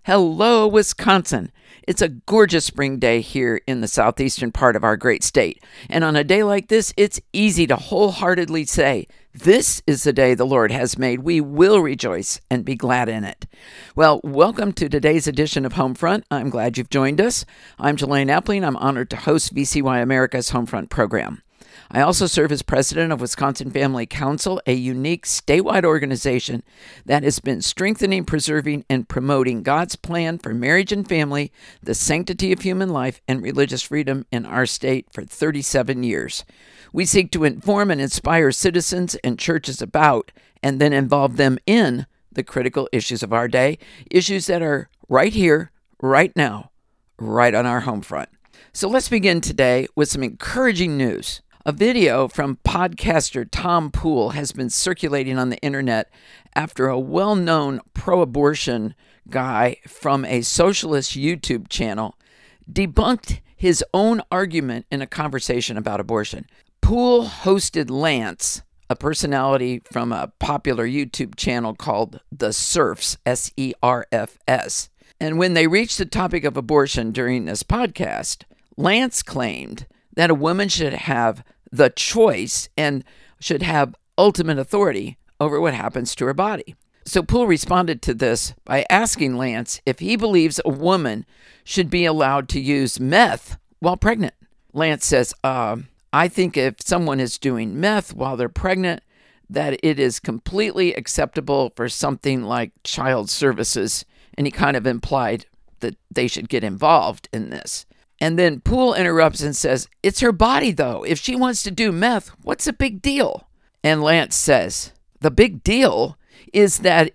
Hello, Wisconsin. It's a gorgeous spring day here in the southeastern part of our great state. And on a day like this, it's easy to wholeheartedly say, this is the day the Lord has made. We will rejoice and be glad in it. Well, welcome to today's edition of Homefront. I'm glad you've joined us. I'm Jelaine Epling. I'm honored to host VCY America's Homefront program. I also serve as president of Wisconsin Family Council, a unique statewide organization that has been strengthening, preserving, and promoting God's plan for marriage and family, the sanctity of human life, and religious freedom in our state for 37 years. We seek to inform and inspire citizens and churches about, and then involve them in, the critical issues of our day, issues that are right here, right now, right on our home front. So let's begin today with some encouraging news. A video from podcaster Tom Pool has been circulating on the internet after a well-known pro-abortion guy from a socialist YouTube channel debunked his own argument in a conversation about abortion. Pool hosted Lance, a personality from a popular YouTube channel called The Serfs, S-E-R-F-S. And when they reached the topic of abortion during this podcast, Lance claimed that a woman should have the choice and should have ultimate authority over what happens to her body. So Poole responded to this by asking Lance if he believes a woman should be allowed to use meth while pregnant. Lance says, I think if someone is doing meth while they're pregnant, that it is completely acceptable for something like child services. And he kind of implied that they should get involved in this. And then Poole interrupts and says, it's her body, though. If she wants to do meth, what's the big deal? And Lance says, the big deal is that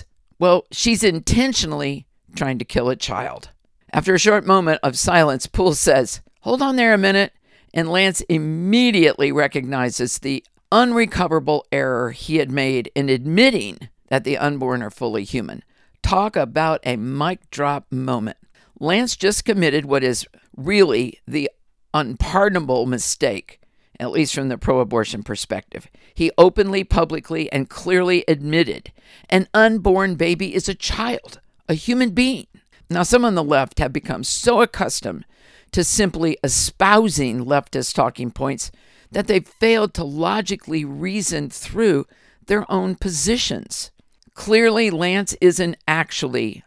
she's intentionally trying to kill a child. After a short moment of silence, Poole says, hold on there a minute. And Lance immediately recognizes the unrecoverable error he had made in admitting that the unborn are fully human. Talk about a mic drop moment. Lance just committed what is really the unpardonable mistake, at least from the pro-abortion perspective. He openly, publicly, and clearly admitted an unborn baby is a child, a human being. Now, some on the left have become so accustomed to simply espousing leftist talking points that they've failed to logically reason through their own positions. Clearly, Lance isn't actually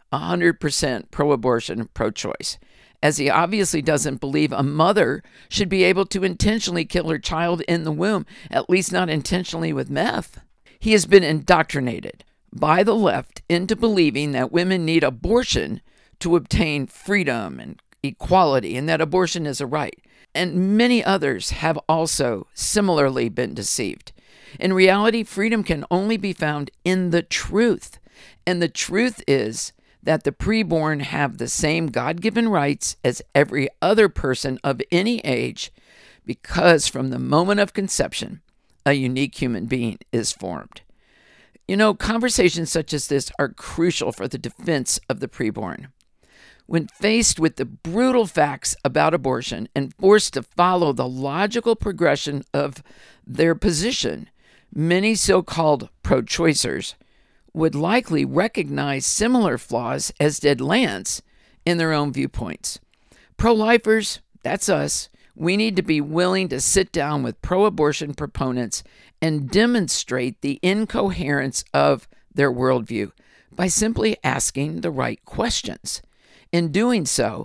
100% pro-abortion, pro-choice, as he obviously doesn't believe a mother should be able to intentionally kill her child in the womb, at least not intentionally with meth. He has been indoctrinated by the left into believing that women need abortion to obtain freedom and equality, and that abortion is a right. And many others have also similarly been deceived. In reality, freedom can only be found in the truth. And the truth is that the preborn have the same God-given rights as every other person of any age, because from the moment of conception, a unique human being is formed. You know, conversations such as this are crucial for the defense of the preborn. When faced with the brutal facts about abortion and forced to follow the logical progression of their position, many so-called pro-choicers would likely recognize similar flaws as did Lance in their own viewpoints. Pro-lifers, that's us. We need to be willing to sit down with pro-abortion proponents and demonstrate the incoherence of their worldview by simply asking the right questions. In doing so,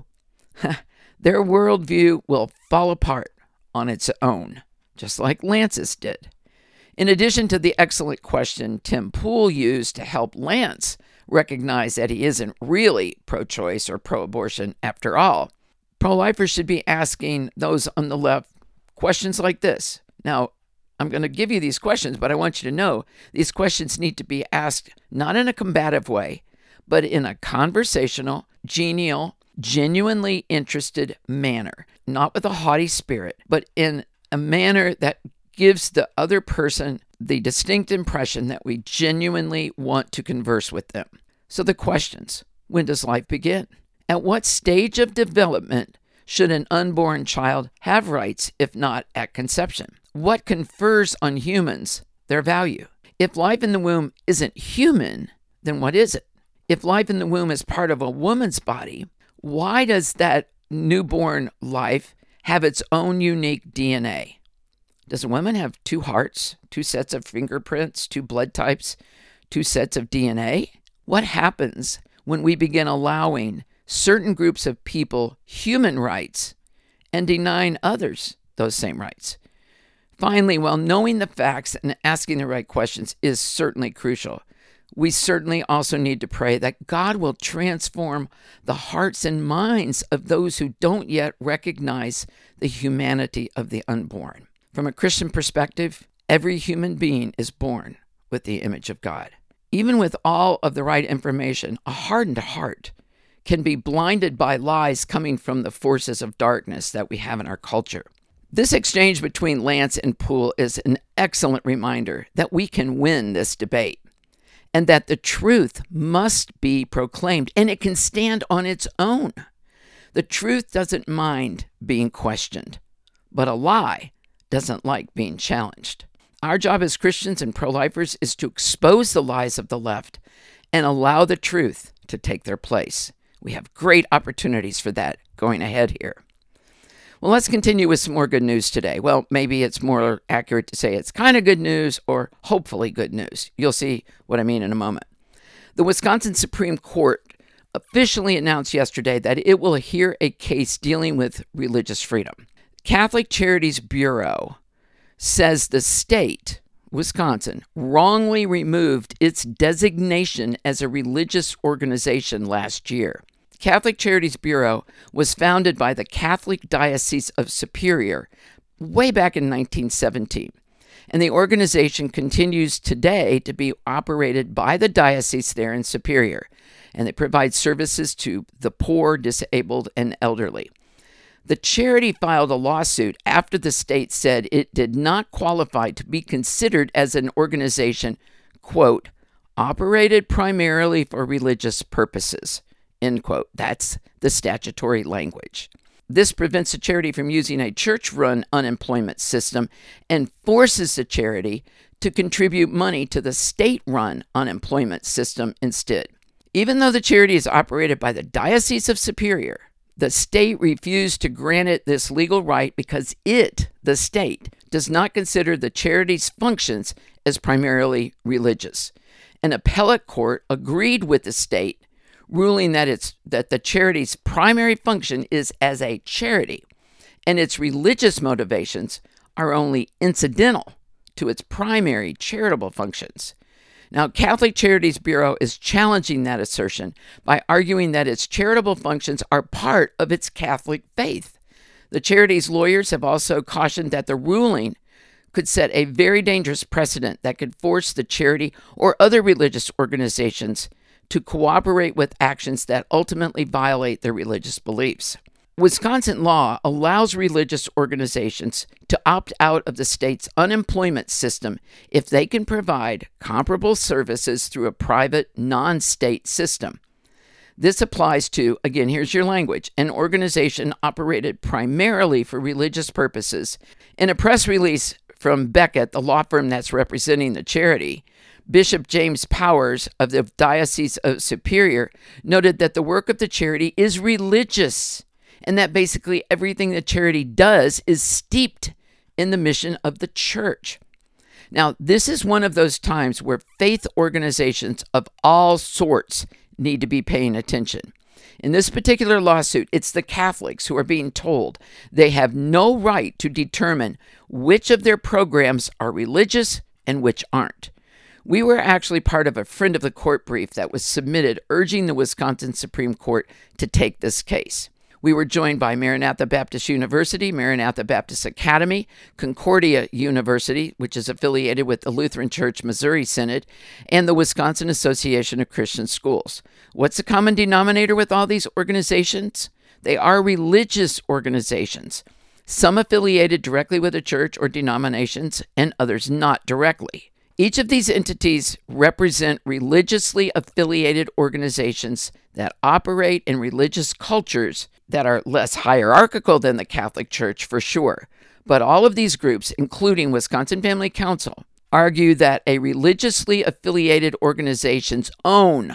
their worldview will fall apart on its own, just like Lance's did. In addition to the excellent question Tim Poole used to help Lance recognize that he isn't really pro-choice or pro-abortion after all, pro-lifers should be asking those on the left questions like this. Now, I'm going to give you these questions, but I want you to know these questions need to be asked not in a combative way, but in a conversational, genial, genuinely interested manner, not with a haughty spirit, but in a manner that gives the other person the distinct impression that we genuinely want to converse with them. So the questions: when does life begin? At what stage of development should an unborn child have rights, if not at conception? What confers on humans their value? If life in the womb isn't human, then what is it? If life in the womb is part of a woman's body, why does that newborn life have its own unique DNA? Does a woman have two hearts, two sets of fingerprints, two blood types, two sets of DNA? What happens when we begin allowing certain groups of people human rights and denying others those same rights? Finally, while knowing the facts and asking the right questions is certainly crucial, we certainly also need to pray that God will transform the hearts and minds of those who don't yet recognize the humanity of the unborn. From a Christian perspective, every human being is born with the image of God. Even with all of the right information, a hardened heart can be blinded by lies coming from the forces of darkness that we have in our culture. This exchange between Lance and Poole is an excellent reminder that we can win this debate and that the truth must be proclaimed and it can stand on its own. The truth doesn't mind being questioned, but a lie doesn't like being challenged. Our job as Christians and pro-lifers is to expose the lies of the left and allow the truth to take their place. We have great opportunities for that going ahead here. Well, let's continue with some more good news today. Well, maybe it's more accurate to say it's kind of good news or hopefully good news. You'll see what I mean in a moment. The Wisconsin Supreme Court officially announced yesterday that it will hear a case dealing with religious freedom. Catholic Charities Bureau says the state, Wisconsin, wrongly removed its designation as a religious organization last year. Catholic Charities Bureau was founded by the Catholic Diocese of Superior way back in 1917, and the organization continues today to be operated by the diocese there in Superior, and they provide services to the poor, disabled, and elderly. The charity filed a lawsuit after the state said it did not qualify to be considered as an organization, quote, operated primarily for religious purposes, end quote. That's the statutory language. This prevents the charity from using a church-run unemployment system and forces the charity to contribute money to the state-run unemployment system instead. Even though the charity is operated by the Diocese of Superior, the state refused to grant it this legal right because it, the state, does not consider the charity's functions as primarily religious. An appellate court agreed with the state, ruling that the charity's primary function is as a charity, and its religious motivations are only incidental to its primary charitable functions. Now, Catholic Charities Bureau is challenging that assertion by arguing that its charitable functions are part of its Catholic faith. The charity's lawyers have also cautioned that the ruling could set a very dangerous precedent that could force the charity or other religious organizations to cooperate with actions that ultimately violate their religious beliefs. Wisconsin law allows religious organizations to opt out of the state's unemployment system if they can provide comparable services through a private, non-state system. This applies to, again, here's your language, an organization operated primarily for religious purposes. In a press release from Beckett, the law firm that's representing the charity, Bishop James Powers of the Diocese of Superior noted that the work of the charity is religious, and that basically everything the charity does is steeped in the mission of the church. Now, this is one of those times where faith organizations of all sorts need to be paying attention. In this particular lawsuit, it's the Catholics who are being told they have no right to determine which of their programs are religious and which aren't. We were actually part of a friend of the court brief that was submitted urging the Wisconsin Supreme Court to take this case. We were joined by Maranatha Baptist University, Maranatha Baptist Academy, Concordia University, which is affiliated with the Lutheran Church Missouri Synod, and the Wisconsin Association of Christian Schools. What's the common denominator with all these organizations? They are religious organizations, some affiliated directly with a church or denominations, and others not directly. Each of these entities represent religiously affiliated organizations that operate in religious cultures that are less hierarchical than the Catholic Church for sure. But all of these groups, including Wisconsin Family Council, argue that a religiously affiliated organization's own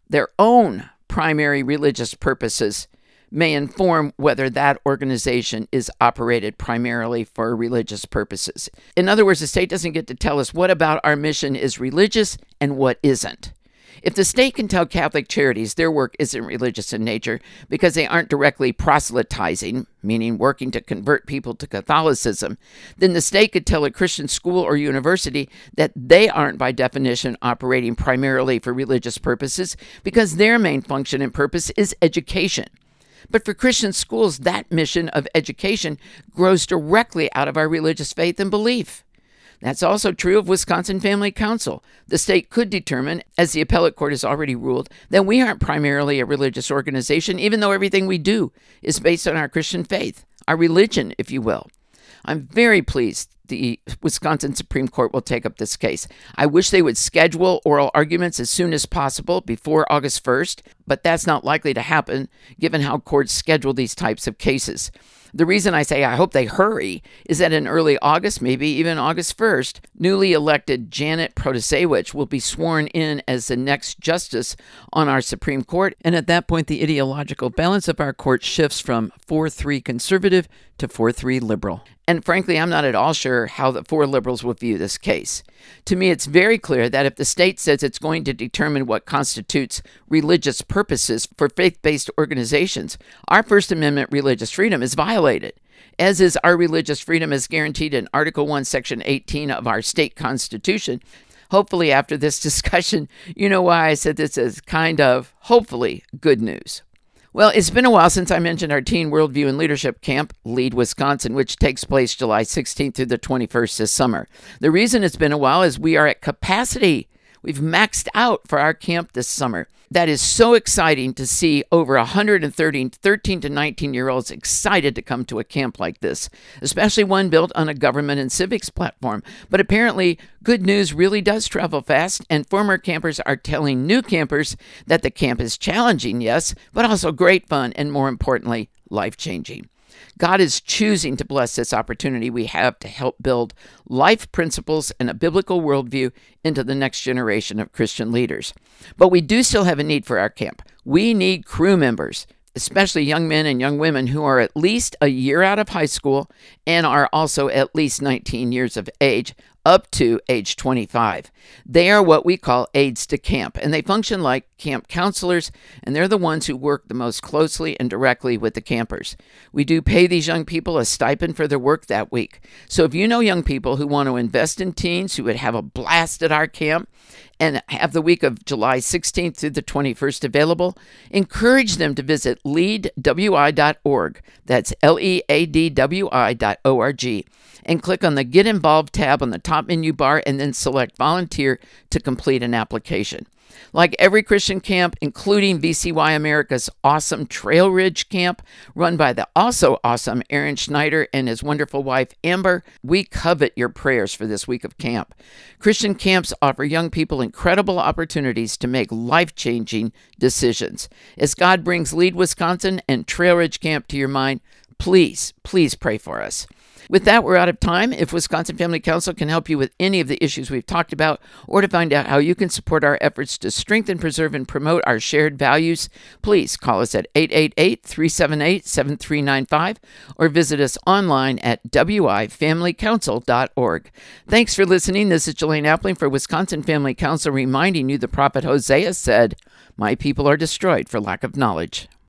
their own primary religious purposes may inform whether that organization is operated primarily for religious purposes. In other words, the state doesn't get to tell us what about our mission is religious and what isn't. If the state can tell Catholic Charities their work isn't religious in nature because they aren't directly proselytizing, meaning working to convert people to Catholicism, then the state could tell a Christian school or university that they aren't by definition operating primarily for religious purposes because their main function and purpose is education. But for Christian schools, that mission of education grows directly out of our religious faith and belief. That's also true of Wisconsin Family Council. The state could determine, as the appellate court has already ruled, that we aren't primarily a religious organization, even though everything we do is based on our Christian faith, our religion, if you will. I'm very pleased the Wisconsin Supreme Court will take up this case. I wish they would schedule oral arguments as soon as possible before August 1st, but that's not likely to happen given how courts schedule these types of cases. The reason I say I hope they hurry is that in early August, maybe even August 1st, newly elected Janet Protasewicz will be sworn in as the next justice on our Supreme Court. And at that point, the ideological balance of our court shifts from 4-3 conservative to 4-3 liberal. And frankly, I'm not at all sure how the four liberals will view this case. To me, it's very clear that if the state says it's going to determine what constitutes religious purposes for faith-based organizations, our First Amendment religious freedom is violated, as is our religious freedom as guaranteed in Article 1, Section 18 of our state constitution. Hopefully, after this discussion, you know why I said this is kind of, hopefully, good news. Well, it's been a while since I mentioned our Teen Worldview and Leadership Camp, Lead Wisconsin, which takes place July 16th through the 21st this summer. The reason it's been a while is we are at capacity. We've maxed out for our camp this summer. That is so exciting to see over 130 13 to 19-year-olds excited to come to a camp like this, especially one built on a government and civics platform. But apparently, good news really does travel fast, and former campers are telling new campers that the camp is challenging, yes, but also great fun and, more importantly, life-changing. God is choosing to bless this opportunity we have to help build life principles and a biblical worldview into the next generation of Christian leaders. But we do still have a need for our camp. We need crew members, especially young men and young women who are at least a year out of high school and are also at least 19 years of age, up to age 25. They are what we call aides to camp, and they function like camp counselors, and they're the ones who work the most closely and directly with the campers. We do pay these young people a stipend for their work that week. So if you know young people who want to invest in teens who would have a blast at our camp and have the week of July 16th through the 21st available, encourage them to visit leadwi.org. That's leadwi.org. And click on the Get Involved tab on the top menu bar and then select Volunteer to complete an application. Like every Christian camp, including VCY America's awesome Trail Ridge Camp, run by the also awesome Aaron Schneider and his wonderful wife, Amber, we covet your prayers for this week of camp. Christian camps offer young people incredible opportunities to make life-changing decisions. As God brings Lead Wisconsin and Trail Ridge Camp to your mind, please pray for us. With that, we're out of time. If Wisconsin Family Council can help you with any of the issues we've talked about, or to find out how you can support our efforts to strengthen, preserve, and promote our shared values, please call us at 888-378-7395 or visit us online at wifamilycouncil.org. Thanks for listening. This is Jelaine Appling for Wisconsin Family Council reminding you the prophet Hosea said, "My people are destroyed for lack of knowledge."